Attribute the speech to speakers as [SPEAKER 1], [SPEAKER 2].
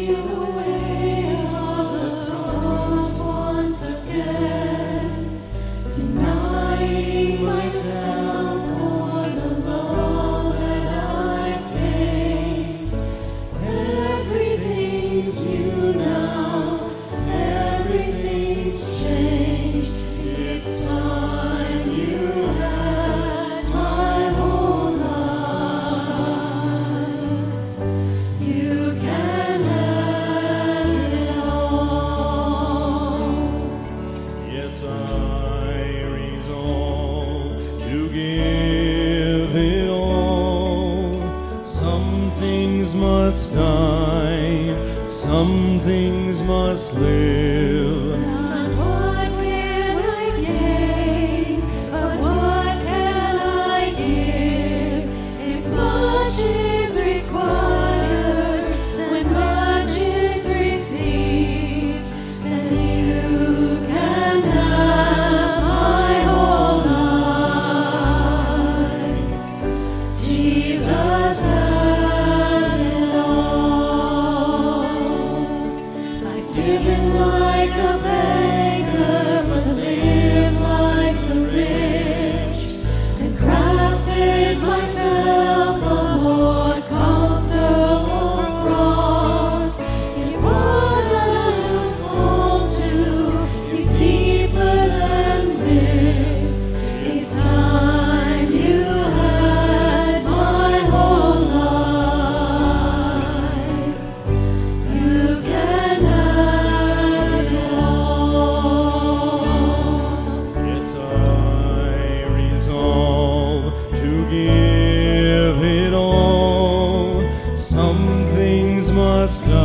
[SPEAKER 1] feel the weight of the cross once again, denying myself for the love that I've paid. Everything's new now, everything's changed. It's time you had my whole life. You can have it all.
[SPEAKER 2] Yes, I resolve to give it all. Some things must die, some things must live.
[SPEAKER 1] Not what can I gain, but what can I give? If much is required, when much is received, then you can have my whole life. Jesus had it all. I've given like a beggar, but live like the rich, and crafted myself a more comfortable cross. If what I am called to is deeper than this, it's time you had my whole life. You can have it all.
[SPEAKER 2] Yes, I resolve to give it all. Some things must die.